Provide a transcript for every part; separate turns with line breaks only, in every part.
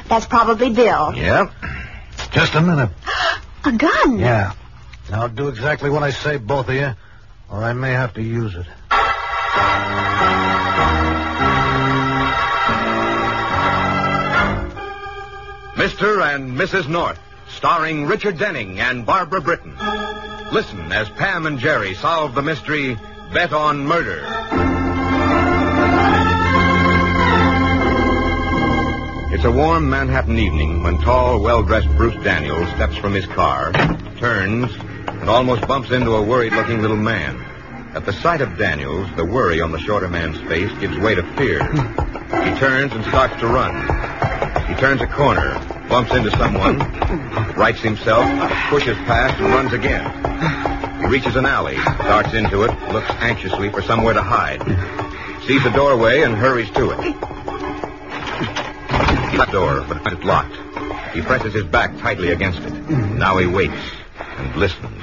That's probably Bill.
Yep. Just a minute.
A gun?
Yeah. Now do exactly what I say, both of you, or I may have to use it.
Mr. and Mrs. North, starring Richard Denning and Barbara Britton. Listen as Pam and Jerry solve the mystery, Bet on Murder. It's a warm Manhattan evening when tall, well-dressed Bruce Daniels steps from his car, turns, and almost bumps into a worried-looking little man. At the sight of Daniels, the worry on the shorter man's face gives way to fear. He turns and starts to run. He turns a corner, bumps into someone, rights himself, pushes past, and runs again. He reaches an alley, darts into it, looks anxiously for somewhere to hide. Sees a doorway and hurries to it. He locks the door, but it's locked. He presses his back tightly against it. Now he waits and listens.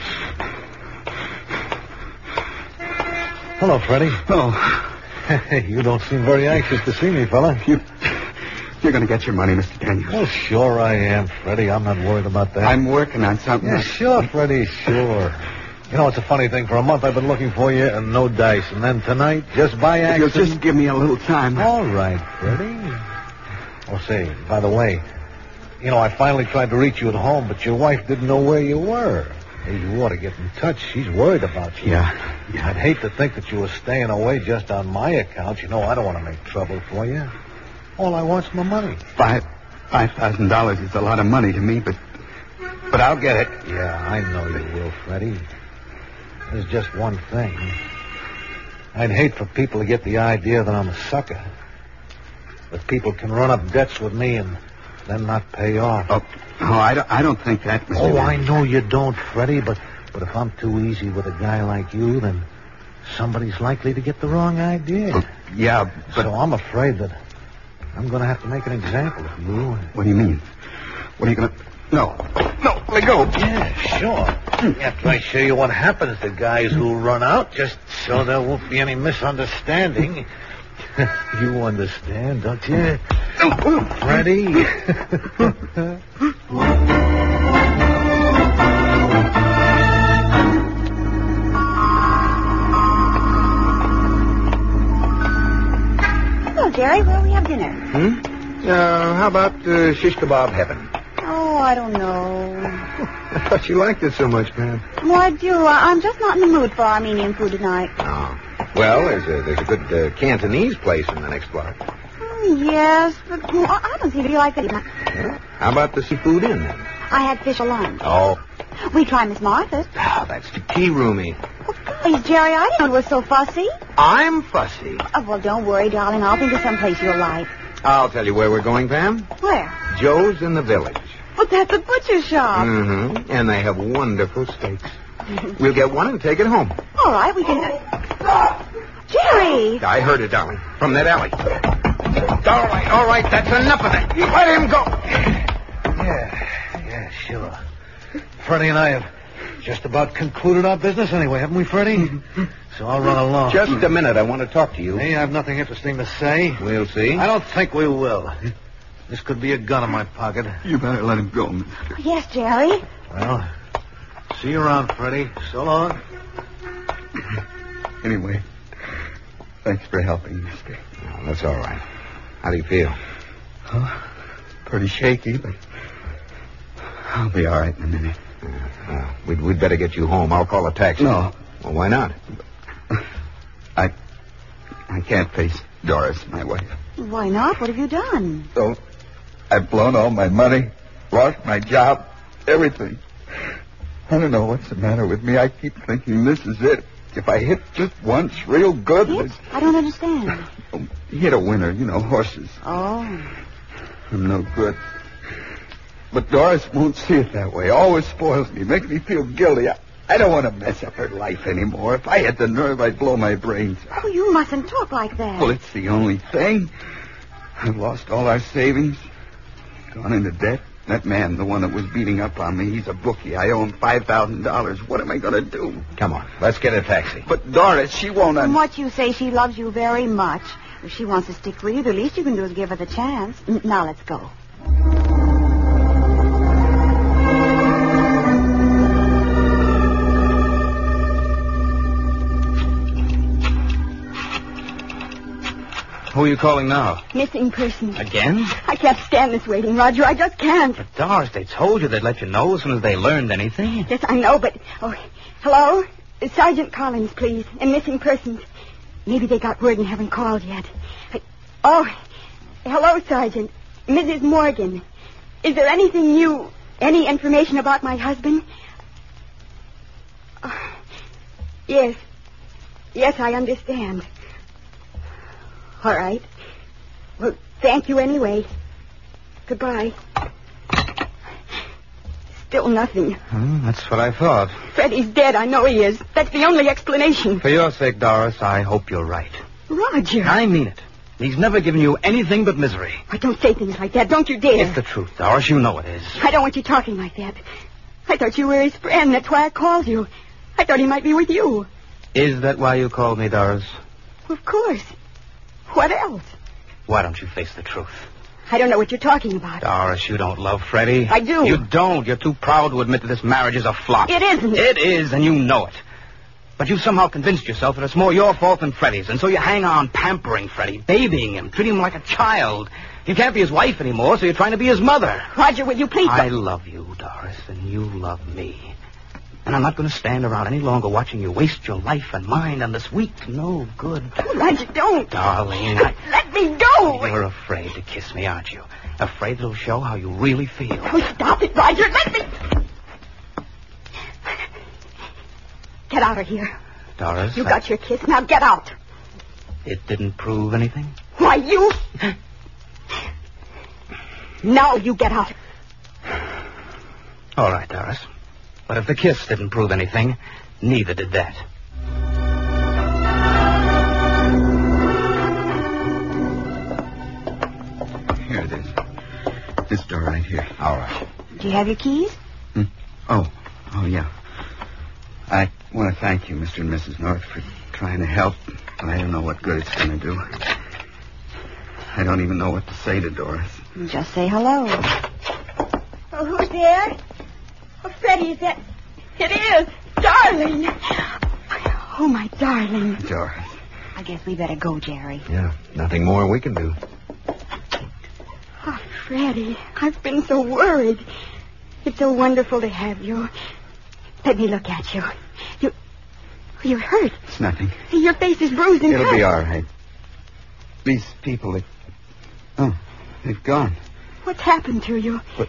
Hello, Freddie.
Oh.
Hey, you don't seem very anxious to see me, fella.
You're going to get your money, Mr. Daniels.
Well, sure I am, Freddie. I'm not worried about that.
I'm working on something.
Yeah, sure, Freddie, sure. You know, it's a funny thing. For a month I've been looking for you and no dice. And then tonight, just by accident...
You'll just give me a little time.
All right, Freddie. Oh, say, by the way, you know, I finally tried to reach you at home, but your wife didn't know where you were. Hey, you ought to get in touch. She's worried about you.
Yeah.
I'd hate to think that you were staying away just on my account. You know, I don't want to make trouble for you. All I want's my money.
$5,000 is a lot of money to me, but I'll get it.
Yeah, I know you will, Freddie. There's just one thing. I'd hate for people to get the idea that I'm a sucker. That people can run up debts with me and then not pay off.
Oh, I don't think that, Mr.
Oh, I know you don't, Freddie, but if I'm too easy with a guy like you, then somebody's likely to get the wrong idea.
Yeah, but...
So I'm afraid that I'm going to have to make an example of you.
What do you mean? What are you going to... No, let go.
Yeah, sure. After I show you what happens to guys who run out, just so there won't be any misunderstanding. You understand, don't you? Freddie.
Hello, Jerry. Where we have dinner?
How about shish kebab heaven?
Oh, I don't know.
I thought you liked it so much, Pam.
Well, I do. I'm just not in the mood for Armenian food tonight.
Oh. Well, there's a good Cantonese place in the next block.
Yes, but I don't seem to like it.
Well, how about the Seafood Inn, then?
I had fish for lunch.
Oh.
We try Miss Martha's.
Ah, that's the tea roomy.
Oh, please, Jerry, I didn't know it was so fussy.
I'm fussy.
Oh, well, don't worry, darling. I'll think of some place you'll like.
I'll tell you where we're going, Pam.
Where?
Joe's in the Village.
But that's a butcher shop.
Mm-hmm. And they have wonderful steaks. We'll get one and take it home.
All right, we can... Jerry!
I heard it, darling. From that alley. All right. That's enough of that. Let him go.
Yeah, sure. Freddie and I have just about concluded our business anyway, haven't we, Freddie? So I'll run along.
Just a minute. I want to talk to you.
Hey, I have nothing interesting to say.
We'll see.
I don't think we will. This could be a gun in my pocket.
You better let him go, mister.
Yes, Jerry.
Well, see you around, Freddie. So long.
Anyway, thanks for helping, mister.
Oh, that's all right. How do you feel?
Pretty shaky, but I'll be all right in a minute.
We'd better get you home. I'll call a taxi.
No.
Well, why not?
I can't face Doris, my wife.
Why not? What have you done?
So, I've blown all my money, lost my job, everything. I don't know what's the matter with me. I keep thinking this is it. If I hit just once real good...
Hit? I don't understand.
Hit a winner, horses.
Oh.
I'm no good. But Doris won't see it that way. Always spoils me, makes me feel guilty. I don't want to mess up her life anymore. If I had the nerve, I'd blow my brains out.
Oh, you mustn't talk like that.
Well, it's the only thing. I've lost all our savings. Gone into debt. That man, the one that was beating up on me, he's a bookie. I owe him $5,000. What am I going to do?
Come on, let's get a taxi.
But Doris, she won't...
From what you say, she loves you very much. If she wants to stick with you, the least you can do is give her the chance. Now let's go.
Who are you calling now?
Missing persons.
Again?
I can't stand this waiting, Roger. I just can't.
But, Doris, they told you they'd let you know as soon as they learned anything.
Yes, I know, but... Oh, hello? Sergeant Collins, please. And missing persons. Maybe they got word and haven't called yet. Oh, hello, Sergeant. Mrs. Morgan. Is there anything new, any information about my husband? Yes. Yes, I understand. All right. Well, thank you anyway. Goodbye. Still nothing.
That's what I thought.
Freddie's dead. I know he is. That's the only explanation.
For your sake, Doris, I hope you're right.
Roger.
I mean it. He's never given you anything but misery.
Oh, don't say things like that. Don't you dare.
It's the truth, Doris. You know it is.
I don't want you talking like that. I thought you were his friend. That's why I called you. I thought he might be with you.
Is that why you called me, Doris?
Of course. What else?
Why don't you face the truth?
I don't know what you're talking about.
Doris, you don't love Freddie.
I do.
You don't. You're too proud to admit that this marriage is a flop.
It isn't.
It is, and you know it. But you've somehow convinced yourself that it's more your fault than Freddie's, and so you hang on pampering Freddie, babying him, treating him like a child. You can't be his wife anymore, so you're trying to be his mother.
Roger, will you please...
I love you, Doris, and you love me. And I'm not going to stand around any longer watching you waste your life and mine on this weak, no good...
Oh, Roger, don't.
Darling,
Let me go.
You're afraid to kiss me, aren't you? Afraid it'll show how you really feel.
Oh, stop it, Roger. Let me... Get out of here.
Doris,
You got your kiss. Now get out.
It didn't prove anything?
Why, you... Now you get out.
All right, Doris. But if the kiss didn't prove anything, neither did that.
Here it is. This door right here.
All right. Do you have your keys?
Oh, yeah. I want to thank you, Mr. and Mrs. North, for trying to help, but I don't know what good it's going to do. I don't even know what to say to Doris.
Just say hello.
Oh, who's there? Oh, Freddie, is that... It is. Darling. Oh, my darling.
Doris.
I guess we better go, Jerry.
Yeah, nothing more we can do.
Oh, Freddie, I've been so worried. It's so wonderful to have you. Let me look at you. You're hurt.
It's nothing.
Your face is bruised and
It'll
cut.
be all right. These people, they've gone.
What's happened to you?
But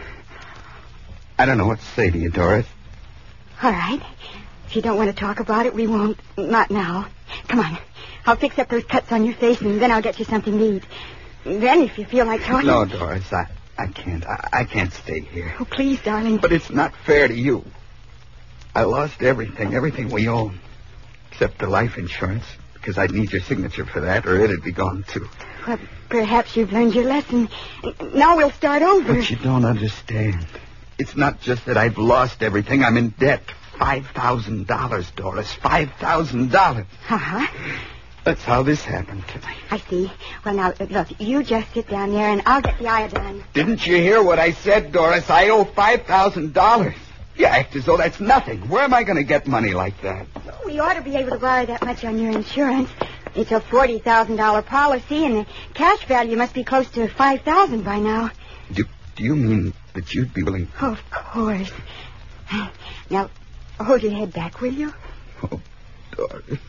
I don't know what to say to you, Doris.
All right. If you don't want to talk about it, we won't. Not now. Come on. I'll fix up those cuts on your face, and then I'll get you something to eat. Then, if you feel like talking...
No, Doris, I can't. I can't stay here.
Oh, please, darling.
But it's not fair to you. I lost everything we own, except the life insurance, because I'd need your signature for that, or it'd be gone, too.
Well, perhaps you've learned your lesson. Now we'll start over.
But you don't understand. It's not just that I've lost everything. I'm in debt. $5,000, Doris. $5,000.
Uh-huh.
That's how this happened tonight.
I see. Well, now, look, you just sit down there, and I'll get the iodine.
Didn't you hear what I said, Doris? I owe $5,000. You act as though that's nothing. Where am I going to get money like that?
We ought to be able to borrow that much on your insurance. It's a $40,000 policy, and the cash value must be close to $5,000 by now.
Do you mean that you'd be willing...
Oh, of course. Now, hold your head back, will you?
Oh, Doris.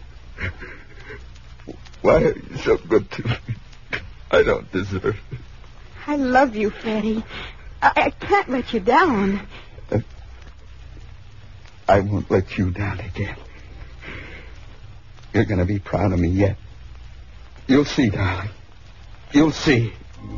Why are you so good to me? I don't deserve it.
I love you, Freddie. I can't let you down.
I won't let you down again. You're going to be proud of me yet. You'll see, darling. You'll see.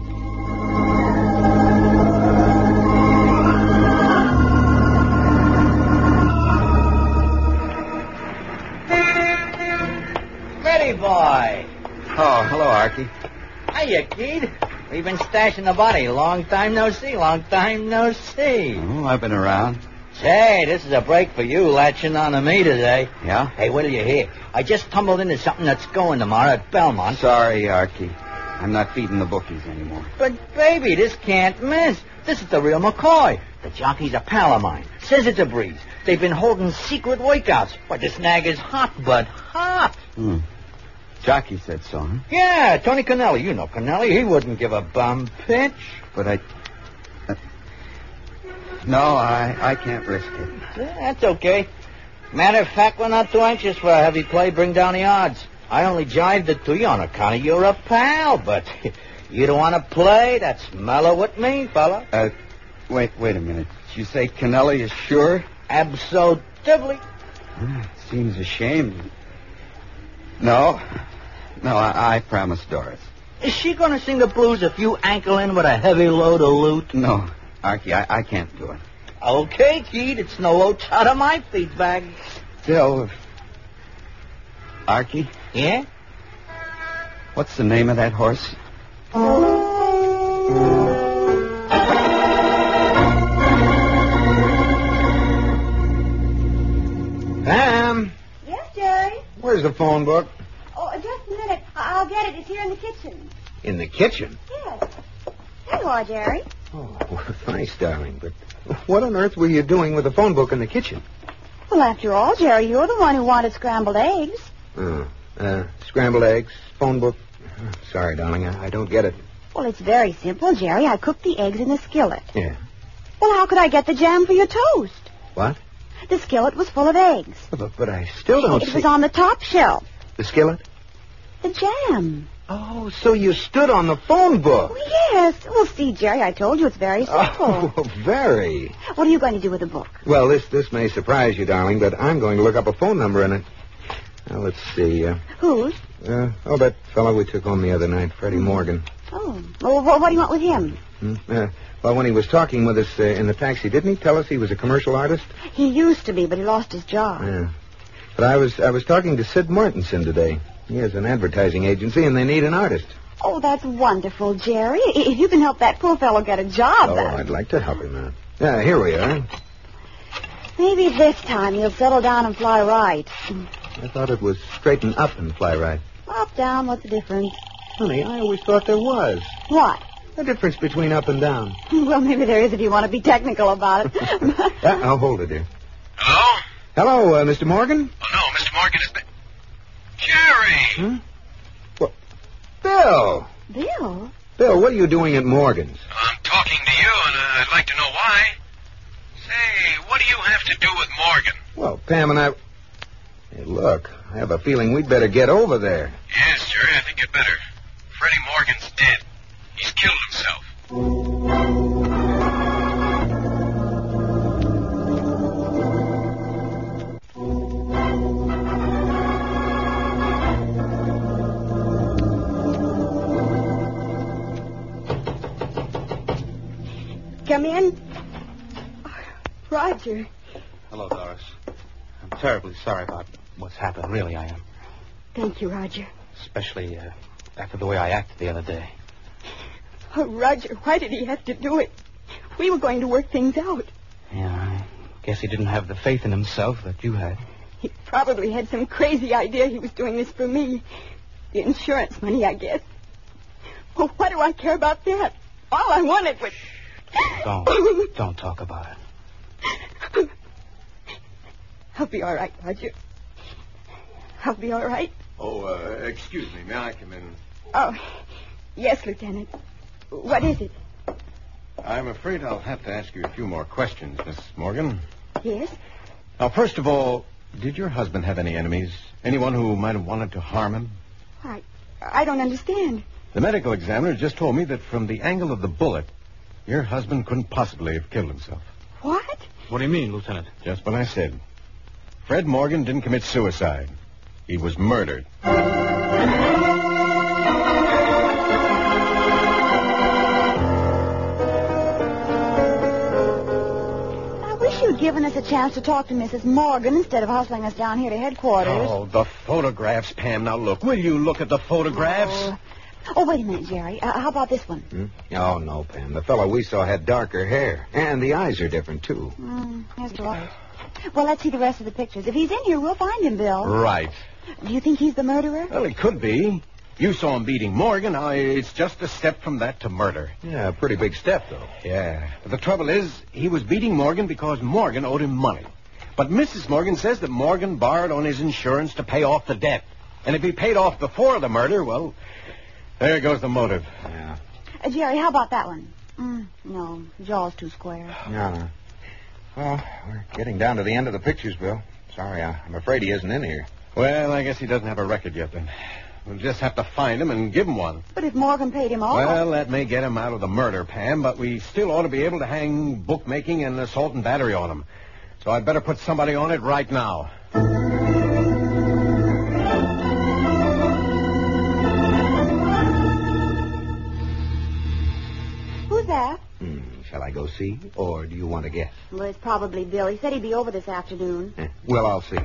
Freddie boy.
Oh, hello, Archie.
Hiya, kid. We've been stashing the body. Long time no see.
Oh, I've been around.
Say, this is a break for you, latching on to me today.
Yeah?
Hey, wait till you hear. I just tumbled into something that's going tomorrow at Belmont.
Sorry, Archie. I'm not feeding the bookies anymore.
But, baby, this can't miss. This is the real McCoy. The jockey's a pal of mine. Says it's a breeze. They've been holding secret workouts. Why, this nag is hot, bud. Hot.
Jockey said so, huh?
Yeah, Tony Connelly. You know Connelly. He wouldn't give a bum pitch.
But no, I can't risk it.
Yeah, that's okay. Matter of fact, we're not too anxious for a heavy play. Bring down the odds. I only jived it to you on account of you're a pal, but you don't want to play? That's mellow with me, fella.
Wait a minute. Did you say Connelly is sure?
Absolutely.
It seems a shame. No, I promise Doris.
Is she going to sing the blues if you ankle in with a heavy load of loot?
No, Archie, I can't do it.
Okay, Keith, it's no oats out of my feet bag.
Still, Archie,
Yeah?
what's the name of that horse?
Pam,
Yes, Jerry?
where's the phone book?
Oh, just a minute. I'll get it. It's here in the kitchen.
In the kitchen.
Yes. There you are, Jerry.
Oh, well, thanks, darling. But what on earth were you doing with the phone book in the kitchen?
Well, after all, Jerry, you're the one who wanted scrambled eggs.
Scrambled eggs, phone book. Sorry, darling, I don't get it.
Well, it's very simple, Jerry. I cooked the eggs in the skillet.
Yeah.
Well, how could I get the jam for your toast?
What?
The skillet was full of eggs.
But I still don't
It
see...
was on the top shelf.
The skillet?
The jam.
Oh, so you stood on the phone book.
Oh, yes. Well, see, Jerry, I told you it's very simple.
Oh, very.
What are you going to do with the book?
Well, this may surprise you, darling, but I'm going to look up a phone number in it. Now, let's see.
Whose?
That fellow we took home the other night, Freddie Morgan.
Oh. Well, what do you want with him?
Well, when he was talking with us in the taxi, didn't he tell us he was a commercial artist?
He used to be, but he lost his job.
Yeah. But I was talking to Sid Martinson today. He has an advertising agency, and they need an artist.
Oh, that's wonderful, Jerry. If you can help that poor fellow get a job,
Oh, I'd like to help him out. Yeah, here we are.
maybe this time he'll settle down and fly right.
I thought it was straighten up and fly right.
Up, down, what's the difference?
Honey, I always thought there was.
What?
The difference between up and down.
Well, maybe there is if you want to be technical about it.
Yeah, I'll hold it, dear.
Hello?
Hello, Mr. Morgan?
Oh, no, Mr. Morgan is... Jerry!
What? Bill!
Bill?
Bill, what are you doing at Morgan's?
I'm talking to you, and I'd like to know why. Say, what do you have to do with Morgan?
Well, Pam and I... Hey, look, I have a feeling we'd better get over there.
Yes, Jerry, I think you'd better. Freddie Morgan's dead. He's killed himself.
Come in. Roger.
Hello, Doris. I'm terribly sorry about what's happened. Really, I am.
Thank you, Roger.
Especially after the way I acted the other day.
Oh, Roger, why did he have to do it? We were going to work things out.
Yeah, I guess he didn't have the faith in himself that you had.
He probably had some crazy idea he was doing this for me. The insurance money, I guess. Well, what do I care about that? All I wanted was...
Don't talk about it.
I'll be all right, Roger. I'll be all right.
Oh, excuse me. May I come in?
Oh, yes, Lieutenant. What is it?
I'm afraid I'll have to ask you a few more questions, Mrs. Morgan.
Yes?
Now, first of all, did your husband have any enemies? Anyone who might have wanted to harm him?
I don't understand.
The medical examiner just told me that from the angle of the bullet, your husband couldn't possibly have killed himself.
What?
What do you mean, Lieutenant?
Just what I said. Fred Morgan didn't commit suicide. He was murdered.
I wish you'd given us a chance to talk to Mrs. Morgan instead of hustling us down here to headquarters.
Oh, the photographs, Pam. Now, look. Will you look at the photographs?
Oh, wait a minute, Jerry. How about this one?
Oh, no, Pam. The fellow we saw had darker hair. And the eyes are different, too.
That's right. Well, let's see the rest of the pictures. If he's in here, we'll find him, Bill.
Right.
Do you think he's the murderer?
Well, it could be. You saw him beating Morgan. Now, it's just a step from that to murder.
Yeah, a pretty big step, though.
Yeah. But the trouble is, he was beating Morgan because Morgan owed him money. But Mrs. Morgan says that Morgan borrowed on his insurance to pay off the debt.
And if he paid off before the murder, well, there goes the motive.
Yeah.
Jerry, how about that one? No, jaw's too square.
Yeah. Well, we're getting down to the end of the pictures, Bill. Sorry, I'm afraid he isn't in here.
Well, I guess he doesn't have a record yet, then. We'll just have to find him and give him one.
But if Morgan paid him off...
Well, that may get him out of the murder, Pam, but we still ought to be able to hang bookmaking and assault and battery on him. So I'd better put somebody on it right now.
Who's that?
Shall I go see, or do you want to guess?
Well, it's probably Bill. He said he'd be over this afternoon.
Well, I'll see.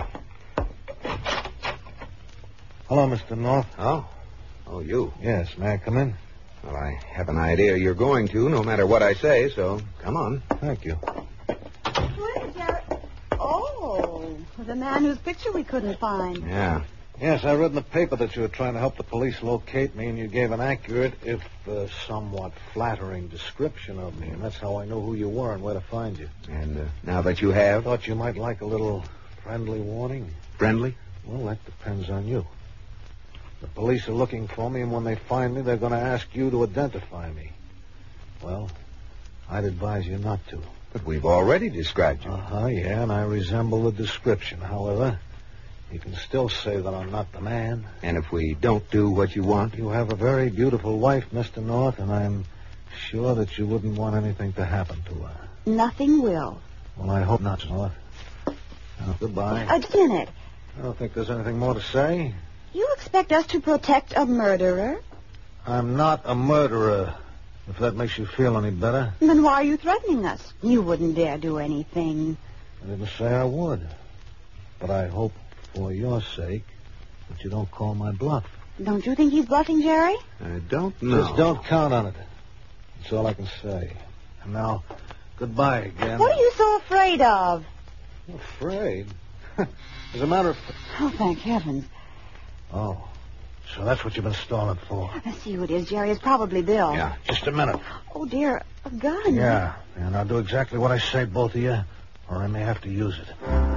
Hello, Mr. North.
Oh, you.
Yes, may I come in?
Well, I have an idea you're going to, no matter what I say, so come on.
Thank you.
Who is it, Jerry? Oh, the man whose picture we couldn't find.
Yeah.
Yes, I read in the paper that you were trying to help the police locate me, and you gave an accurate, if somewhat flattering description of me, and that's how I know who you were and where to find you.
And now that you have...
Thought you might like a little friendly warning.
Friendly?
Well, that depends on you. The police are looking for me, and when they find me, they're going to ask you to identify me. Well, I'd advise you not to.
But we've already described you.
Yeah, and I resemble the description. However, you can still say that I'm not the man.
And if we don't do what you want?
You have a very beautiful wife, Mr. North, and I'm sure that you wouldn't want anything to happen to her.
Nothing will.
Well, I hope not, North. Now, goodbye.
Janet.
I don't think there's anything more to say.
You expect us to protect a murderer?
I'm not a murderer, if that makes you feel any better.
Then why are you threatening us? You wouldn't dare do anything.
I didn't say I would. But I hope, for your sake, that you don't call my bluff.
Don't you think he's bluffing, Jerry?
I don't know.
Just don't count on it. That's all I can say. And now, goodbye again.
What are you so afraid of?
Afraid? As a matter of...
Oh, thank heavens.
Oh, so that's what you've been stalling for.
I see who it is, Jerry. It's probably Bill.
Yeah, just a minute.
Oh, dear, a gun.
Yeah, and I'll do exactly what I say, both of you, or I may have to use it.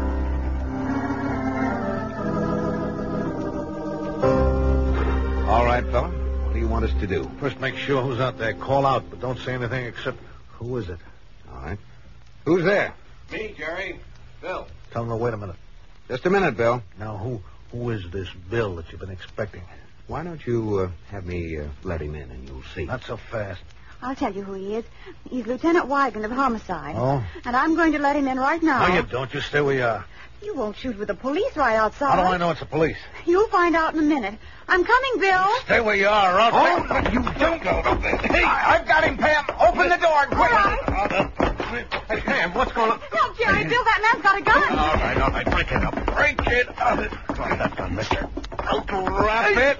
All right, fella. What do you want us to do?
First, make sure who's out there. Call out, but don't say anything except, who is it?
All right. Who's there?
Me, Jerry. Bill.
Tell them to wait a minute.
Just a minute, Bill.
Now, who is this Bill that you've been expecting?
Why don't you have me let him in, and you'll see.
Not so fast.
I'll tell you who he is. He's Lieutenant Wigan of Homicide.
Oh?
And I'm going to let him in right now.
No, you don't. You stay where you are.
You won't shoot with the police right outside.
How do I know it's the police?
You'll find out in a minute. I'm coming, Bill.
Stay where you are, or
Oh, but you don't go up there.
Hey, I've got him, Pam. Open the door, quick.
All right.
Hey, Pam, what's going on?
No, Jerry, Bill, that man's got a gun.
All right. Break it up. Break it up. Drop that gun, mister. Drop it.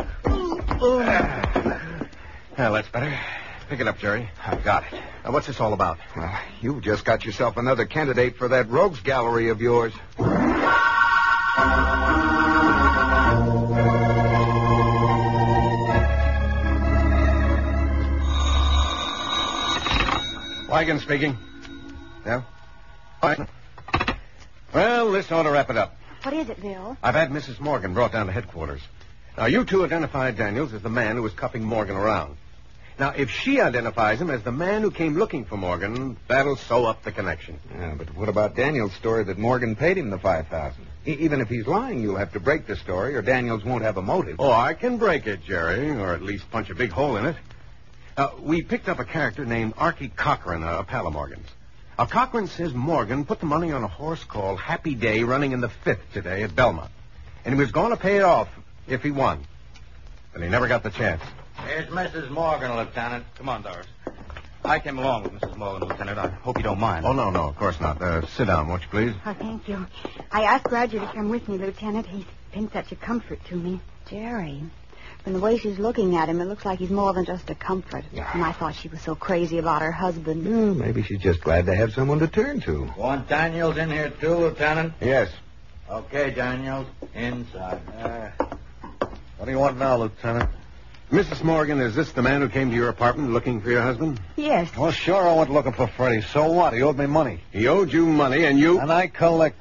Well, that's better. Pick it up, Jerry.
I've got it.
Now, what's this all about?
Well, you've just got yourself another candidate for that rogues gallery of yours.
Wigan speaking.
Yeah?
All right. Well, this ought to wrap it up.
What is it, Bill?
I've had Mrs. Morgan brought down to headquarters. Now, you two identified Daniels as the man who was cuffing Morgan around. Now, if she identifies him as the man who came looking for Morgan, that'll sew up the connection.
Yeah, but what about Daniel's story that Morgan paid him the $5,000? Even if he's lying, you'll have to break the story, or Daniels won't have a motive.
Oh, I can break it, Jerry, or at least punch a big hole in it. We picked up a character named Archie Cochran, a pal of Morgan's. Cochran says Morgan put the money on a horse called Happy Day running in the 5th today at Belmont. And he was going to pay it off if he won. But he never got the chance.
Here's Mrs. Morgan, Lieutenant. Come on, Doris. I came along with Mrs. Morgan, Lieutenant. I hope you don't mind.
Oh, no, of course not. Sit down, won't you, please?
Oh, thank you. I asked Roger to come with me, Lieutenant. He's been such a comfort to me.
Jerry, from the way she's looking at him, it looks like he's more than just a comfort. And I thought she was so crazy about her husband.
Well, maybe she's just glad to have someone to turn to.
Want Daniels in here, too, Lieutenant?
Yes.
Okay, Daniels. Inside.
What do you want now, Lieutenant?
Mrs. Morgan, is this the man who came to your apartment looking for your husband?
Yes.
Well, sure, I went looking for Freddie. So what? He owed me money.
He owed you money, and you...
And I collected.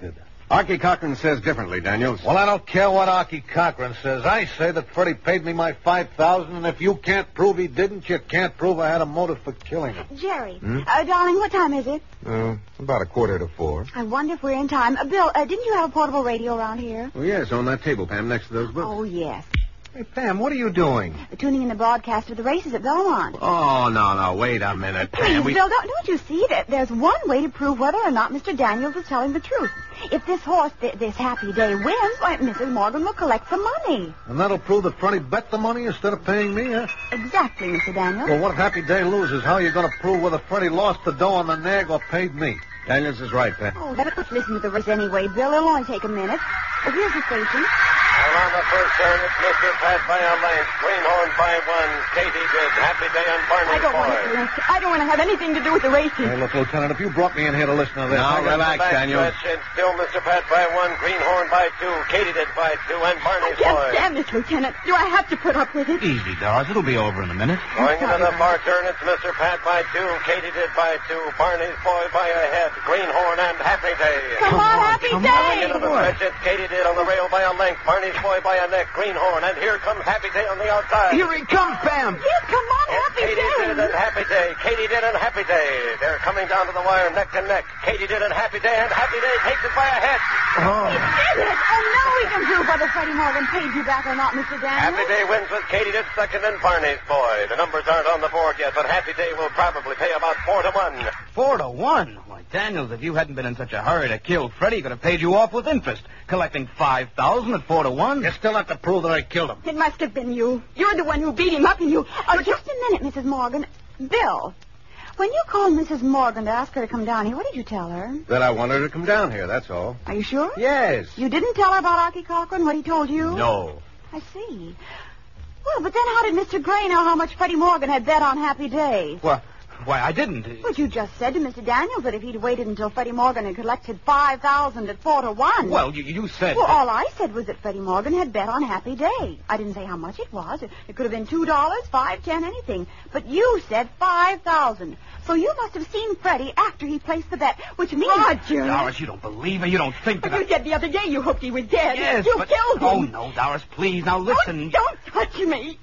Archie Cochran says differently, Daniels.
Well, I don't care what Archie Cochran says. I say that Freddie paid me my $5,000, and if you can't prove he didn't, you can't prove I had a motive for killing him.
Jerry, darling, what time is it?
About 3:45.
I wonder if we're in time. Bill, didn't you have a portable radio around here?
Oh, yes, on that table, Pam, next to those books.
Oh, yes.
Hey, Pam, what are you doing?
Tuning in the broadcast of the races at Belmont.
Oh, no, wait a minute, Pam.
Please, Bill, don't you see that there's one way to prove whether or not Mr. Daniels is telling the truth? If this horse, this Happy Day, wins, why, Mrs. Morgan will collect some money.
And that'll prove that Freddie bet the money instead of paying me, huh?
Exactly, Mr. Daniels.
Well, what if Happy Day loses? How are you going to prove whether Freddie lost the dough on the nag or paid me?
Daniels is right, Pam.
Oh, better listen to the race anyway, Bill. It'll only take a minute. Oh, here's the station.
Well, on the first turn, it's Mr. Pat by a length. Greenhorn by 1. Katie did. Happy Day on Barney
I don't want to have anything to do with the racing.
Hey, look, Lieutenant, if you brought me in here to listen to this...
Now, relax, Daniel.
It's still Mr. Pat by 1. Greenhorn by 2. Katie did by 2. And
I
Barney's
can't
boy.
stand this, Lieutenant. Do I have to put up with it?
Easy, Doris. It'll be over in a minute.
Going into the far turn, it's Mr. Pat by 2. Katie did by 2. Barney's boy by a head. Greenhorn and Happy Day.
Come on, Happy Day!
Into the stretch, it's Katie did on the rail by a length. Barney's boy by a neck. Greenhorn, and here comes Happy Day on the outside.
Here he comes, Pam.
Yes, come on, Happy
Katie
Day!
did and Happy Day. Katie did and Happy Day. They're coming down to the wire neck to neck. Katie did and Happy Day, and Happy Day takes it by a head.
He did it! Oh, now we can prove whether Freddie Morgan paid you back or not, Mr. Daniels.
Happy Day wins with Katie did second and Barney's boy. The numbers aren't on the board yet, but Happy Day will probably pay about 4-1.
4-1? Why, Daniels, if you hadn't been in such a hurry to kill Freddie, could have paid you off with interest, collecting $5,000 at 4-1.
You still have to prove that I killed him.
It must have been you. You're the one who beat him up, and you...
Oh, just a minute, Mrs. Morgan. Bill, when you called Mrs. Morgan to ask her to come down here, what did you tell her?
That I wanted her to come down here, that's all.
Are you sure?
Yes.
You didn't tell her about Archie Cochran, what he told you?
No.
I see. Well, but then how did Mr. Gray know how much Freddie Morgan had bet on Happy Day?
Why, I didn't.
But you just said to Mr. Daniels that if he'd waited until Freddie Morgan had collected $5,000 at 4-1.
Well, you said...
Well, all I said was that Freddie Morgan had bet on Happy Day. I didn't say how much it was. It could have been $2, $5, $10, anything. But you said $5,000. So you must have seen Freddie after he placed the bet, which means...
Roger!
Doris, you don't believe me. You don't think that
But you said the other day you hoped he was dead.
Yes,
You
but...
killed him.
Oh, no, Doris, please. Now, listen.
Oh, don't touch me.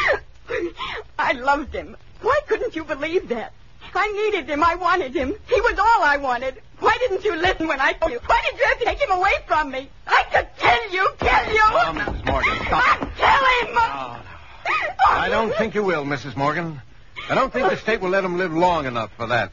I loved him. Why couldn't you believe that? I needed him. I wanted him. He was all I wanted. Why didn't you listen when I told you? Why did you have to take him away from me? I could kill you.
Oh, Mrs. Morgan, stop.
I'd kill him.
I don't think you will, Mrs. Morgan. I don't think the state will let him live long enough for that.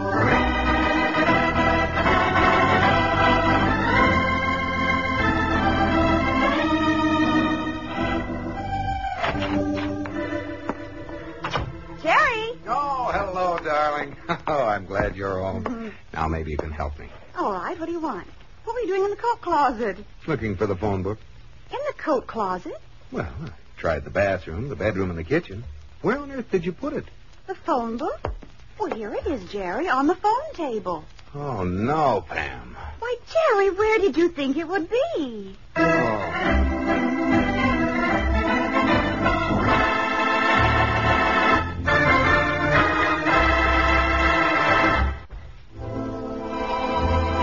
Jerry!
Oh, hello, darling. Oh, I'm glad you're home. Now maybe you can help me.
All right, what do you want? What were you doing in the coat closet?
Looking for the phone book.
In the coat closet?
Well, I tried the bathroom, the bedroom, and the kitchen. Where on earth did you put it?
The phone book? Well, here it is, Jerry, on the phone table.
Oh, no, Pam.
Why, Jerry, where did you think it would be?
Oh,